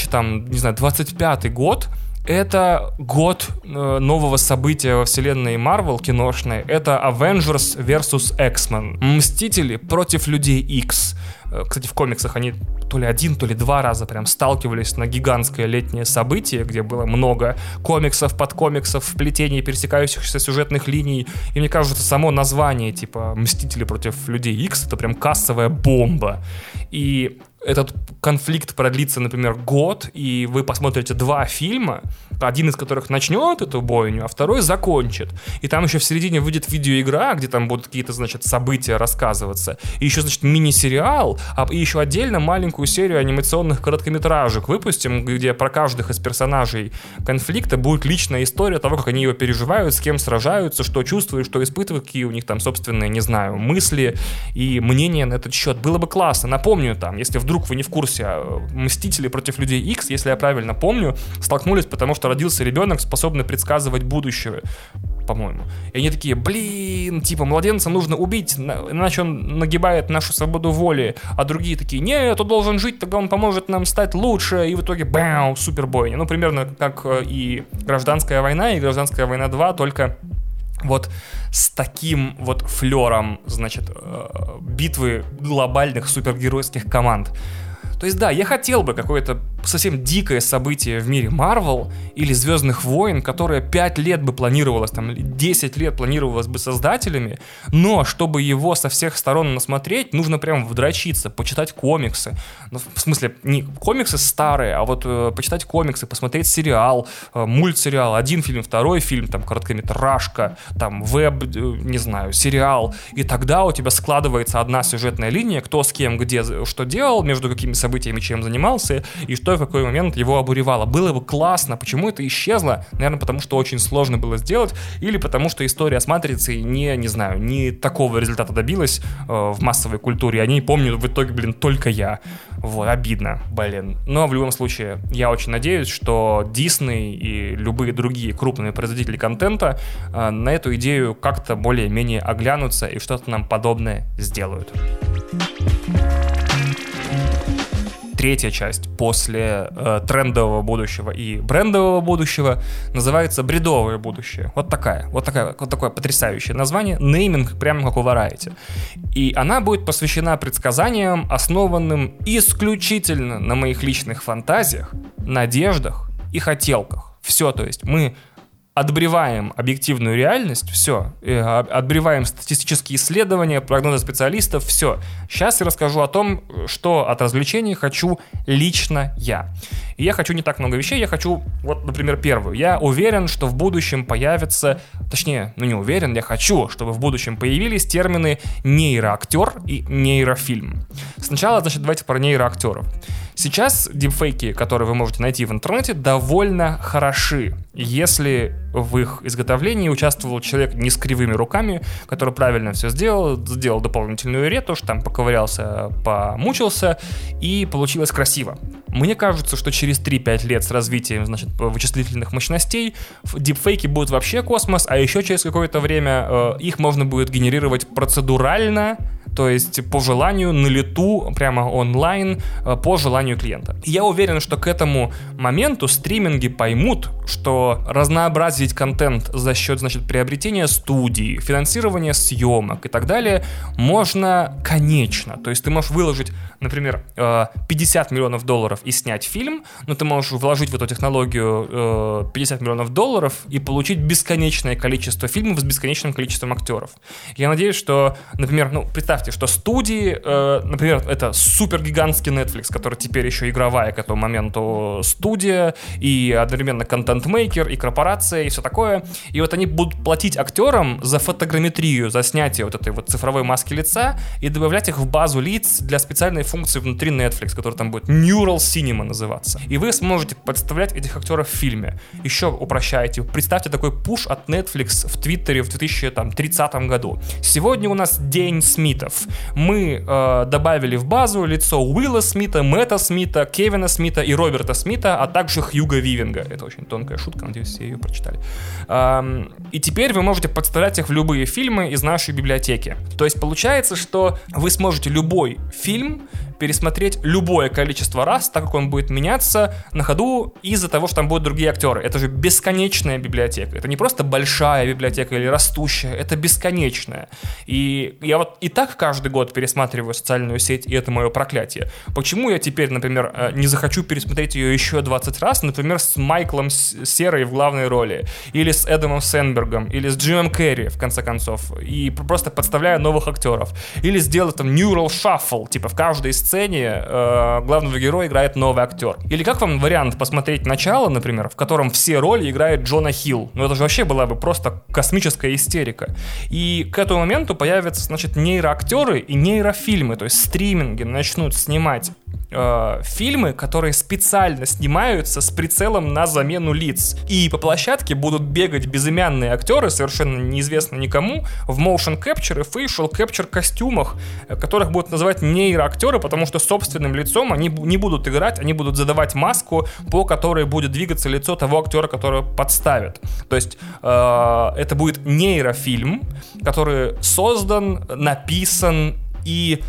2025 год, это год нового события во вселенной Marvel киношной. Это Avengers vs. X-Men. Мстители против Людей X. Кстати, в комиксах они то ли один, то ли два раза прям сталкивались на гигантское летнее событие, где было много комиксов, подкомиксов, вплетений, пересекающихся сюжетных линий. И мне кажется, само название, типа «Мстители против Людей X», это прям кассовая бомба. И этот конфликт продлится, например, год, и вы посмотрите два фильма, один из которых начнет эту бойню, а второй закончит. И там еще в середине выйдет видеоигра, где там будут какие-то, значит, события рассказываться. И еще, значит, мини-сериал, и еще отдельно маленькую серию анимационных короткометражек выпустим, где про каждых из персонажей конфликта будет личная история того, как они его переживают, с кем сражаются, что чувствуют, что испытывают, какие у них там собственные, не знаю, мысли и мнения на этот счет. Было бы классно. Напомню там, если вдруг вы не в курсе, Мстители против Людей X, если я правильно помню, столкнулись, потому что родился ребенок, способный предсказывать будущее, по-моему. И они такие, типа, младенца нужно убить, иначе он нагибает нашу свободу воли. А другие такие, нет, он должен жить, тогда он поможет нам стать лучше. И в итоге, супербойня. Примерно как и Гражданская война, и Гражданская война 2, только вот с таким вот флером, значит, битвы глобальных супергеройских команд. То есть, да, я хотел бы какое-то совсем дикое событие в мире Marvel или Звездных войн, которое 5 лет бы планировалось, там, 10 лет планировалось бы создателями, но чтобы его со всех сторон насмотреть, нужно прям вдрочиться, почитать комиксы. Ну, в смысле, не комиксы старые, а вот почитать комиксы, посмотреть сериал, мультсериал, один фильм, второй фильм, там, короткометражка, там, веб, не знаю, сериал. И тогда у тебя складывается одна сюжетная линия, кто с кем, где, что делал, между какими событиями, чем занимался, и что в какой момент его обуревало. Было бы классно. Почему это исчезло? Наверное, потому что очень сложно было сделать, или потому что история с «Матрицей» не такого результата добилась в массовой культуре. О ней помню в итоге, только я. Вот, обидно, Но в любом случае, я очень надеюсь, что Disney и любые другие крупные производители контента на эту идею как-то более-менее оглянутся и что-то нам подобное сделают. Третья часть после трендового будущего и брендового будущего называется «Бредовое будущее». Вот такое потрясающее название, нейминг прямо как у Variety. И она будет посвящена предсказаниям, основанным исключительно на моих личных фантазиях, надеждах и хотелках. Все, то есть мы отбреваем объективную реальность, все, отбреваем статистические исследования, прогнозы специалистов, все. Сейчас я расскажу о том, что от развлечений хочу лично я. И я хочу не так много вещей, я хочу, вот, например, первую. Я уверен, что в будущем появится, точнее, не уверен, я хочу, чтобы в будущем появились термины нейроактер и нейрофильм. Сначала, значит, давайте про нейроактеров. Сейчас дипфейки, которые вы можете найти в интернете, довольно хороши, если в их изготовлении участвовал человек не с кривыми руками, который правильно все сделал дополнительную ретушь, там поковырялся, помучился, и получилось красиво. Мне кажется, что через 3-5 лет с развитием, значит, вычислительных мощностей дипфейки будут вообще космос, а еще через какое-то время их можно будет генерировать процедурально, то есть по желанию, на лету, прямо онлайн, по желанию клиента. И я уверен, что к этому моменту стриминги поймут, что разнообразить контент за счет, значит, приобретения студий, финансирования съемок и так далее можно конечно. То есть ты можешь выложить, например, $50 миллионов и снять фильм, но ты можешь вложить в эту технологию $50 миллионов и получить бесконечное количество фильмов с бесконечным количеством актеров. Я надеюсь, что, например, представьте, что студии, например, это супергигантский Netflix, который теперь еще игровая к этому моменту студия, и одновременно контент-мейкер, и корпорация, и все такое. И вот они будут платить актерам за фотограмметрию, за снятие вот этой вот цифровой маски лица и добавлять их в базу лиц для специальной функции внутри Netflix, которая там будет Neural Cinema называться. И вы сможете представлять этих актеров в фильме. Еще упрощаете. Представьте такой пуш от Netflix в Твиттере в 2030 году. Сегодня у нас День Смитов. Мы добавили в базу лицо Уилла Смита, Мэтта Смита, Кевина Смита и Роберта Смита, а также Хьюга Вивинга. Это очень тонкая шутка, надеюсь, все ее прочитали. И теперь вы можете подставлять их в любые фильмы из нашей библиотеки. То есть получается, что вы сможете любой фильм пересмотреть любое количество раз, так как он будет меняться на ходу из-за того, что там будут другие актеры. Это же бесконечная библиотека. Это не просто большая библиотека или растущая, это бесконечная. И я вот и так каждый год пересматриваю социальную сеть, и это мое проклятие. Почему я теперь, например, не захочу пересмотреть ее еще 20 раз, например, с Майклом Серой в главной роли, или с Эдамом Сэнбергом, или с Джимом Керри, в конце концов, и просто подставляя новых актеров. Или сделать там Neural Shuffle, типа в каждой сцене главного героя играет новый актер. Или как вам вариант посмотреть начало, например, в котором все роли играет Джона Хилл? Ну это же вообще была бы просто космическая истерика. И к этому моменту появятся, значит, нейроактеры и нейрофильмы, то есть стриминги начнут снимать фильмы, которые специально снимаются с прицелом на замену лиц. И по площадке будут бегать безымянные актеры, совершенно неизвестно никому, в motion capture и facial capture костюмах, которых будут называть нейроактеры, потому что собственным лицом они не будут играть, они будут задавать маску, по которой будет двигаться лицо того актера, которого подставят. То есть это будет нейрофильм, который создан, написан и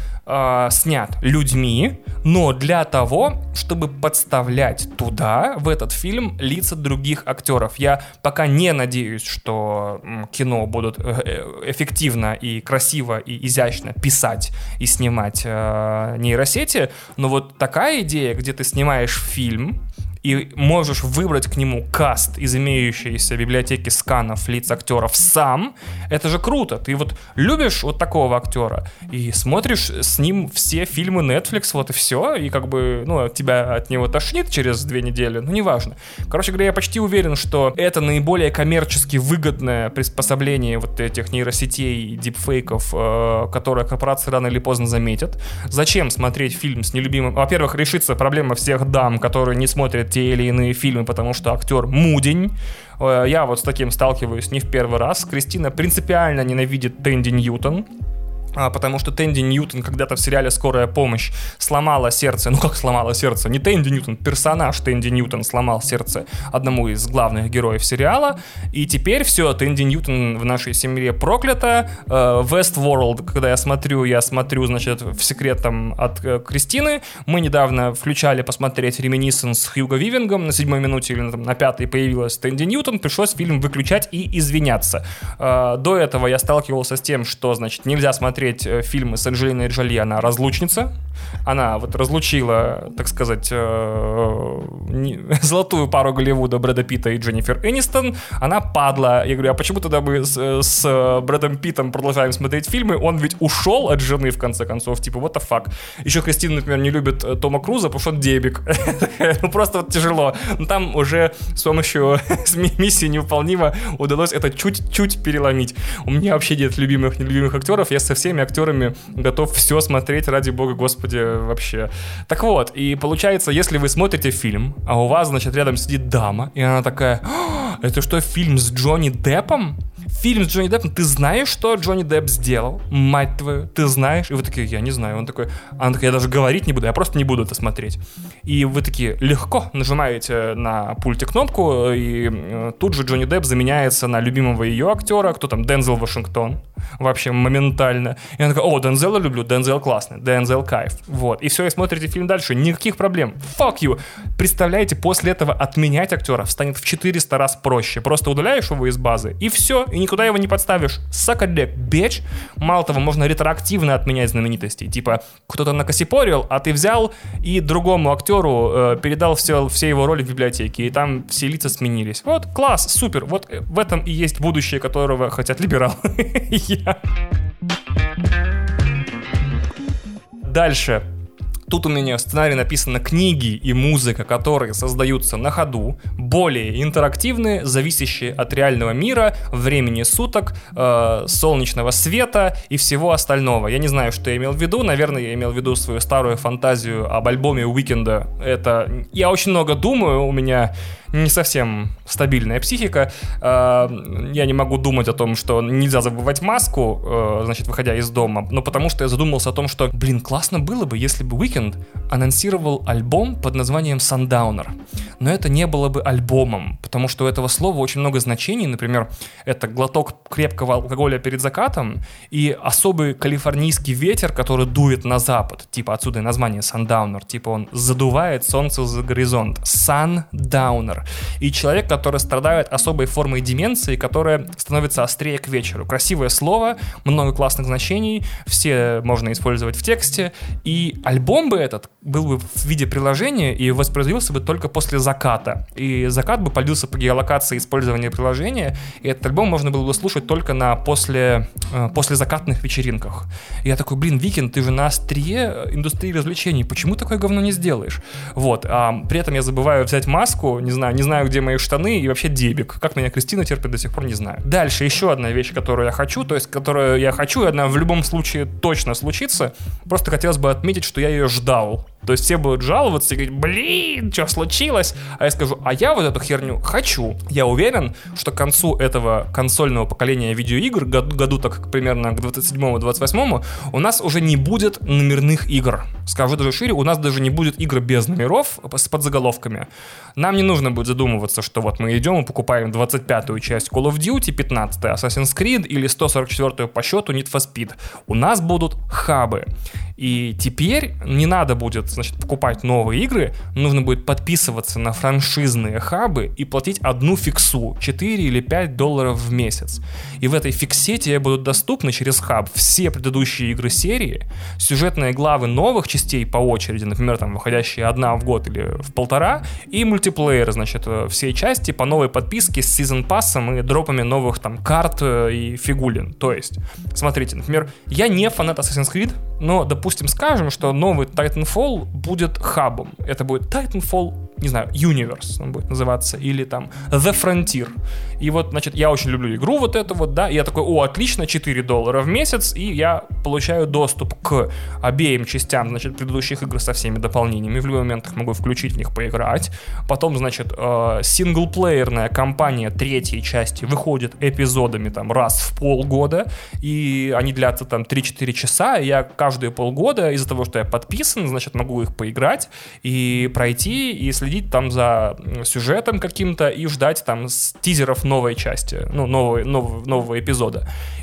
снят людьми, но для того, чтобы подставлять туда, в этот фильм, лица других актеров. Я пока не надеюсь, что кино будут эффективно и красиво и изящно писать и снимать нейросети, но вот такая идея, где ты снимаешь фильм и можешь выбрать к нему каст из имеющейся библиотеки сканов лиц актеров сам, это же круто. Ты вот любишь вот такого актера и смотришь с ним все фильмы Netflix, вот и все, и как бы, тебя от него тошнит через 2 недели, неважно. Короче говоря, я почти уверен, что это наиболее коммерчески выгодное приспособление вот этих нейросетей и дипфейков, которые корпорации рано или поздно заметят. Зачем смотреть фильм с нелюбимым... Во-первых, решится проблема всех дам, которые не смотрят те или иные фильмы, потому что актер мудень. Я вот с таким сталкиваюсь не в первый раз. Кристина принципиально ненавидит Тэнди Ньютон, потому что Тэнди Ньютон когда-то в сериале «Скорая помощь» сломала сердце. Как сломала сердце? Не Тэнди Ньютон, персонаж Тэнди Ньютон сломал сердце одному из главных героев сериала. И теперь все, Тэнди Ньютон в нашей семье проклята. Westworld, когда я смотрю, значит, в секретном от Кристины. Мы недавно включали посмотреть «Реминисценс» с Хьюго Вивингом. На 7-й минуте или на 5-й появилась Тэнди Ньютон. Пришлось фильм выключать и извиняться. До этого я сталкивался с тем, что, значит, нельзя смотреть фильмы с Анджелиной Джоли, она разлучница. Она вот разлучила, так сказать, золотую пару Голливуда Брэда Питта и Дженнифер Энистон. Она падла. Я говорю, а почему тогда мы с Брэдом Питтом продолжаем смотреть фильмы? Он ведь ушел от жены, в конце концов. Типа, what the fuck. Еще Кристина, например, не любит Тома Круза, потому что он дебик. Просто вот тяжело. Но там уже с помощью миссии невыполнима удалось это чуть-чуть переломить. У меня вообще нет любимых, нелюбимых актеров. Я со всеми актерами готов все смотреть, ради бога, господи, вообще. Так вот, и получается, если вы смотрите фильм, а у вас, значит, рядом сидит дама, и она такая: это что, фильм с Джонни Деппом? фильм с Джонни Деппом, ты знаешь, что Джонни Депп сделал? Мать твою, ты знаешь? И вы такие, я не знаю. Он такой, она такая, я даже говорить не буду, я просто не буду это смотреть. И вы такие легко нажимаете на пульте кнопку, и тут же Джонни Депп заменяется на любимого ее актера, кто там, Дензел Вашингтон, вообще моментально. И она такая, о, Дензела люблю, Дензел классный, Дензел кайф. Вот, и все, и смотрите фильм дальше, никаких проблем. Fuck you! Представляете, после этого отменять актера станет в 400 раз проще. Просто удаляешь его из базы, и все, и никуда его не подставишь. Suck a dick, bitch. Мало того, можно ретроактивно отменять знаменитостей. Типа, кто-то накосипорил, а ты взял и другому актеру передал все его роли в библиотеке, и там все лица сменились. Вот, класс, супер. Вот в этом и есть будущее, которого хотят либералы. Дальше. Тут у меня в сценарии написано книги и музыка, которые создаются на ходу, более интерактивные, зависящие от реального мира, времени суток, солнечного света и всего остального. Я не знаю, что я имел в виду. Наверное, я имел в виду свою старую фантазию об альбоме Уикенда. Это... Я очень много думаю, у меня не совсем стабильная психика. Я не могу думать о том, что нельзя забывать маску, значит, выходя из дома, но потому что я задумался о том, что, классно было бы, если бы Уикенд анонсировал альбом под названием Sundowner. Но это не было бы альбомом, потому что у этого слова очень много значений. Например, это глоток крепкого алкоголя перед закатом и особый калифорнийский ветер, который дует на запад. Типа отсюда и название Sundowner. Типа он задувает солнце за горизонт. Sundowner. И человек, который страдает особой формой деменции, которая становится острее к вечеру. Красивое слово, много классных значений, все можно использовать в тексте. И альбом бы этот был бы в виде приложения и воспроизводился бы только после заката. И закат бы полился по геолокации использования приложения, и этот альбом можно было бы слушать только на послезакатных вечеринках. И я такой, Викенд, ты же на острие индустрии развлечений, почему такое говно не сделаешь? Вот, а при этом я забываю взять маску, не знаю, где мои штаны и вообще дебик. Как меня Кристина терпит, до сих пор не знаю. Дальше еще одна вещь, которую я хочу, и она в любом случае точно случится. Просто хотелось бы отметить, что я ее ждал. То есть все будут жаловаться и говорить, что случилось? А я скажу, а я вот эту херню хочу. Я уверен, что к концу этого консольного поколения видеоигр, году так примерно к 27-28, у нас уже не будет номерных игр. Скажу даже шире, у нас даже не будет игр без номеров с подзаголовками. Нам не нужно будет задумываться, что вот мы идем и покупаем 25-ю часть Call of Duty, 15-ю Assassin's Creed или 144-ю по счету Need for Speed. У нас будут хабы. И теперь не надо будет, покупать новые игры, нужно будет подписываться на франшизные хабы и платить одну фиксу, 4 или 5 долларов в месяц. И в этой фиксе тебе будут доступны через хаб все предыдущие игры серии, сюжетные главы новых частей по очереди, например, там, выходящие одна в год или в полтора, и мультиплеер, всей части по новой подписке с сезон-пассом и дропами новых там карт и фигулин. То есть, смотрите, например, я не фанат Assassin's Creed, но, допустим, скажем, что новый Titanfall будет хабом. Это будет Titanfall, не знаю, Universe он будет называться, или там The Frontier. И вот, я очень люблю игру вот эту вот, да, и я такой, отлично, 4 доллара в месяц, и я получаю доступ к обеим частям, предыдущих игр со всеми дополнениями. В любой момент их могу включить, в них поиграть. Потом, синглплеерная кампания третьей части выходит эпизодами там раз в полгода, и они длятся там 3-4 часа, и я каждые полгода из-за того, что я подписан, могу их поиграть и пройти, и следить там за сюжетом каким-то, и ждать там тизеров новой части, нового эпизода.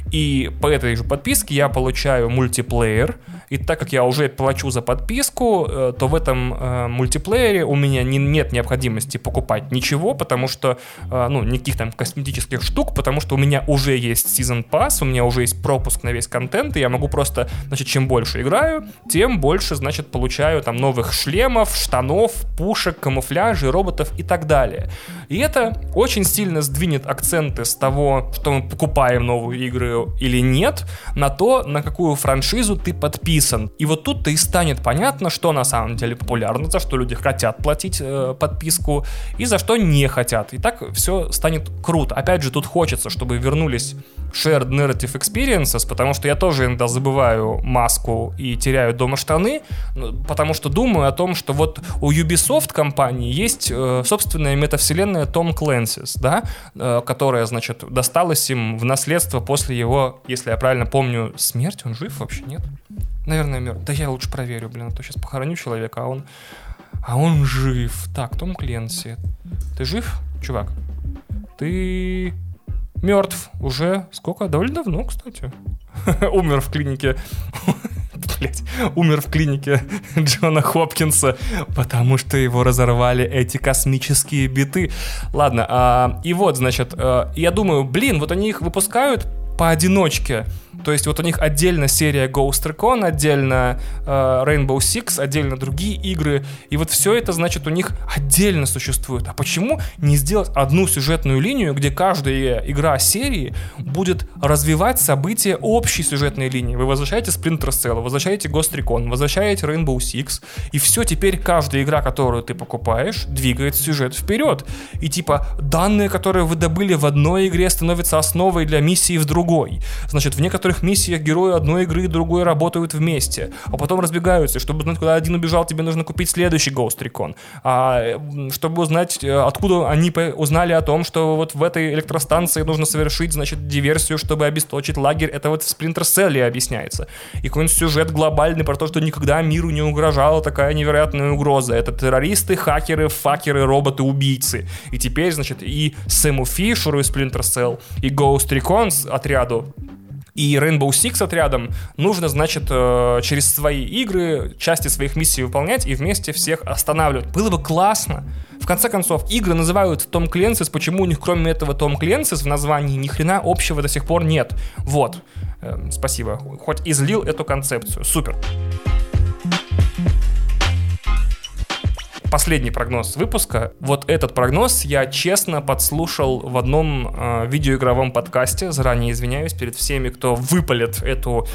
И по этой же подписке я получаю мультиплеер, и так как я уже плачу за подписку, то в этом мультиплеере у меня нет необходимости покупать ничего, потому что, никаких там косметических штук, потому что у меня уже есть Season Pass, у меня уже есть пропуск на весь контент, и я могу просто, чем больше играю, тем больше, получаю там новых шлемов, штанов, пушек, камуфляжей, роботов и так далее. И это очень сильно сдвинет акценты с того, что мы покупаем новые игры или нет, на то, на какую франшизу ты подписан. И вот тут-то и станет понятно, что на самом деле популярно, за что люди хотят платить подписку и за что не хотят. И так все станет круто. Опять же, тут хочется, чтобы вернулись shared narrative experiences, потому что я тоже иногда забываю маску и теряю дома штаны, потому что думаю о том, что вот у Ubisoft компании есть собственная метавселенная Том Клэнсис, да, которая, значит, досталась им в наследство после его, если я правильно помню, смерти. Он жив вообще, нет? Наверное, мертв. Да я лучше проверю, блин, а то сейчас похороню человека, а он жив. Так, Том Кленси. Ты жив, чувак? Ты мертв уже сколько? Довольно давно, кстати. Умер в клинике. Блять, умер в клинике Джона Хопкинса, потому что его разорвали эти космические биты. Ладно, и вот, значит, я думаю, блин, вот они их выпускают поодиночке. То есть вот у них отдельно серия Ghost Recon, отдельно Rainbow Six, отдельно другие игры. И вот все это, значит, у них отдельно существует. А почему не сделать одну сюжетную линию, где каждая игра серии будет развивать события общей сюжетной линии? Вы возвращаете Splinter Cell, возвращаете Ghost Recon, возвращаете Rainbow Six, и все, теперь каждая игра, которую ты покупаешь, двигает сюжет вперед. И типа данные, которые вы добыли в одной игре, становятся основой для миссии в другой. Значит, в некоторых миссиях герои одной игры и другой работают вместе, а потом разбегаются. Чтобы узнать, куда один убежал, тебе нужно купить следующий Ghost Recon. Чтобы узнать, откуда они узнали о том, что вот в этой электростанции нужно совершить, значит, диверсию, чтобы обесточить лагерь, это вот в Splinter Cell объясняется. И какой-нибудь сюжет глобальный про то, что никогда миру не угрожала такая невероятная угроза. Это террористы, хакеры, факеры, роботы, убийцы. И теперь, значит, и Сэму Фишеру из Splinter Cell, и Ghost Recon отряду, и Rainbow Six отрядом нужно, значит, через свои игры части своих миссий выполнять и вместе всех останавливать. Было бы классно. В конце концов, игры называют Том Кленсис. Почему у них кроме этого Том Кленсис в названии ни хрена общего до сих пор нет? Вот. Спасибо. Хоть излил эту концепцию. Супер. Последний прогноз выпуска. Вот этот прогноз я честно подслушал в одном видеоигровом подкасте. Заранее извиняюсь перед всеми, кто выпалит эту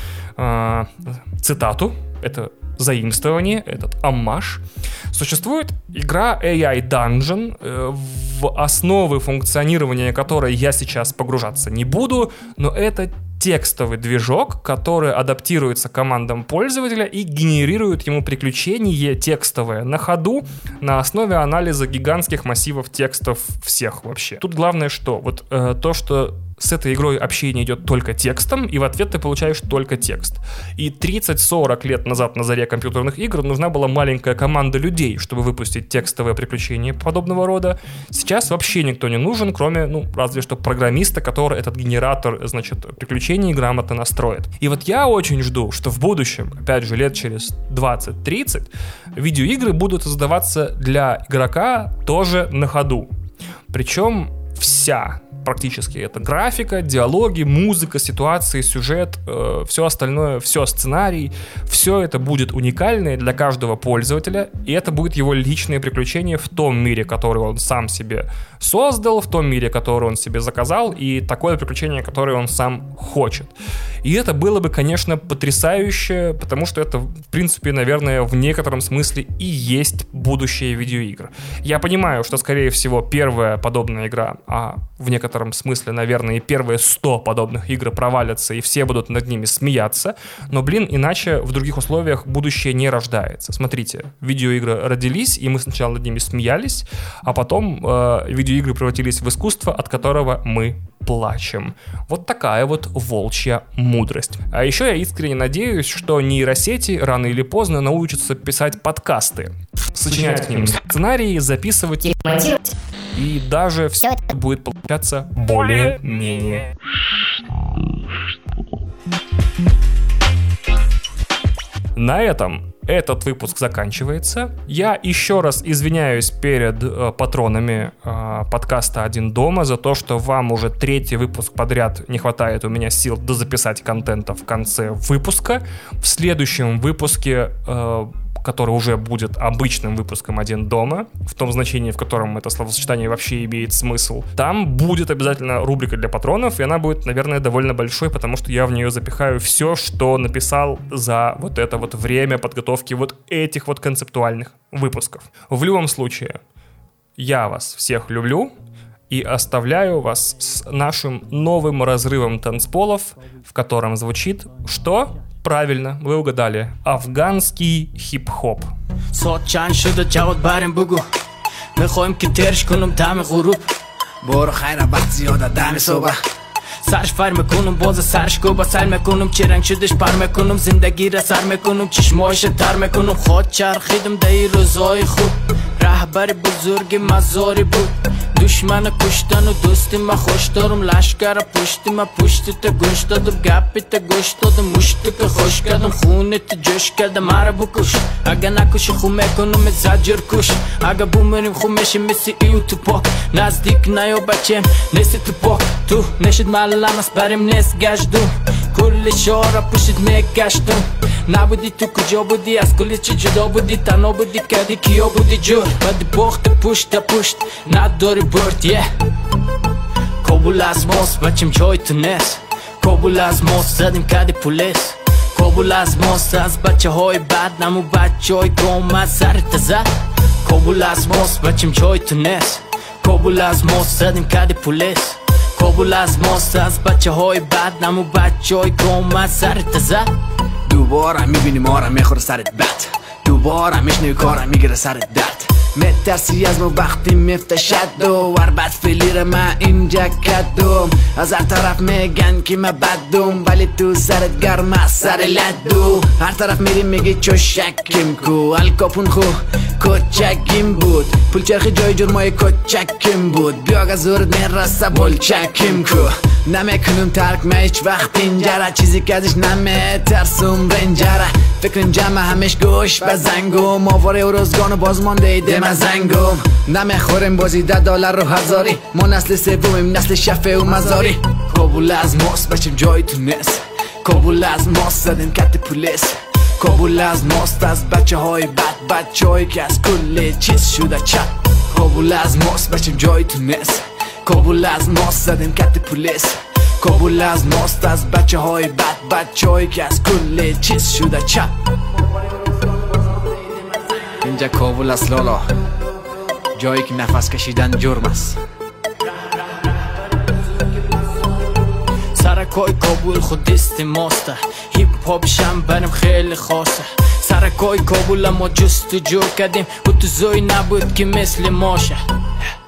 цитату, это заимствование, этот оммаж. Существует игра AI Dungeon, в основы функционирования которой я сейчас погружаться не буду, но это текстовый движок, который адаптируется командам пользователя и генерирует ему приключение текстовое на ходу на основе анализа гигантских массивов текстов всех вообще. Тут главное что? Вот то, что с этой игрой общение идет только текстом, и в ответ ты получаешь только текст. И 30-40 лет назад на заре компьютерных игр нужна была маленькая команда людей, чтобы выпустить текстовое приключение подобного рода. Сейчас вообще никто не нужен, кроме, разве что программиста, который этот генератор, значит, приключений грамотно настроит. И вот я очень жду, что в будущем, опять же, лет через 20-30, видеоигры будут создаваться для игрока тоже на ходу. Причем практически это графика, диалоги, музыка, ситуации, сюжет, все остальное, все сценарий, все это будет уникальное для каждого пользователя, и это будет его личное приключение в том мире, который он сам себе создал, в том мире, который он себе заказал, и такое приключение, которое он сам хочет. И это было бы, конечно, потрясающе, потому что это, в принципе, наверное, в некотором смысле и есть будущее видеоигр. Я понимаю, что, скорее всего, первая подобная игра, а в некотором смысле, наверное, и первые 100 подобных игр провалятся, и все будут над ними смеяться, но, иначе в других условиях будущее не рождается. Смотрите, видеоигры родились, и мы сначала над ними смеялись, а потом видеоигры превратились в искусство, от которого мы плачем. Вот такая вот волчья мудрость. А еще я искренне надеюсь, что нейросети рано или поздно научатся писать подкасты, сочинять к ним сценарии, записывать и даже все это будет получаться более-менее. На этом этот выпуск заканчивается. Я еще раз извиняюсь перед патронами подкаста «Один дома» за то, что вам уже 3-й выпуск подряд не хватает у меня сил дозаписать контента в конце выпуска. В следующем выпуске, который уже будет обычным выпуском «Один дома», в том значении, в котором это словосочетание вообще имеет смысл, там будет обязательно рубрика для патронов, и она будет, наверное, довольно большой, потому что я в нее запихаю все, что написал за вот это вот время подготовки вот этих вот концептуальных выпусков. В любом случае, я вас всех люблю, и оставляю вас с нашим новым разрывом танцполов, в котором звучит что? Правильно, вы угадали. Афганский хип-хоп. سرش فر میکنم باز سرش گو با سر میکنم چه رنگ شدش پر میکنم زندگی را سر میکنم چشمایش تر میکنم خود چرخیدم دی روزای خوب رهبر بزرگ مزاری بود دشمن کشتن و دوستی ما خوش دارم لشکر پشتی ما پشتی تا گوش دادم گپی تا گوش دادم مشتی که خوش کردم خونه تا جوش کردم مرا بکش اگه نکشی خو میکنم زجر کش اگه بومریم خو میشی مثل ایو تو پاک نزدیک نیا بچم نیستی تو پاک تو نشد ملم از بریم نیست گشتم کل شارا پشت میگشتم نبودی تو کجا بودی از کلی چی جدا بودی تنها بودی کردی کیا بودی جور بعد باخت پشت تا پشت نداری برد کابل از ماست بچم جای تو نیست کابل از ماست زدیم کردی پولیس کابل از ماست از بچه های بد نمو بچه های گامت سرت زد کابل از ماست بچم جای تو نیست کابل از ماست زدیم کردی پولیس کابل از ماست از بچه های بد نمو بچه های گامت سرت زد دوباره میبینی ما را میخوره سرت بد دوباره میشنوی کارم میگیره سرت درد مترسی از ما وقتی میفتشد و وربت فیلیر من اینجا کدوم از هر طرف میگن که من بدوم ولی تو سرت گرم از سر لدو هر طرف میری میگی چو شکیم کو الکاپون خو کچکیم بود پول چرخی جای جرمای کچکیم بود بیا که زورت میرسه بول چکیم کو نمیکنم ترک من هیچ وقت اینجا چیزی که ازش نمیترسم رنجره فکرم جمع همش گوش بزنگم آواره و روزگان و بازمانده ایده من زنگم نمیخورم بازی $10 رو هزاری ما نسل سومیم نسل شفه و مزاری کابل از ماست بچم جای تو نیست کابل از ماست زدیم کت پولیس کابل از ماست از بچه های بد بچه هایی که از کل چیز شده چپ کابل از ماست بچم جای تو نیست کابل از ماست زدیم کت پولیس کابل از ماست از بچه های بد بچه هایی که از کل چیز شده چپ اینجا کابل است لالا جایی که نفس کشیدن جرم است سرکای کابل خود دست ماسته هیپ هاپ شم برم خیلی خاصه سرکای کابل ما جست و جو کردیم و تو زوی نبود که مثل ماشه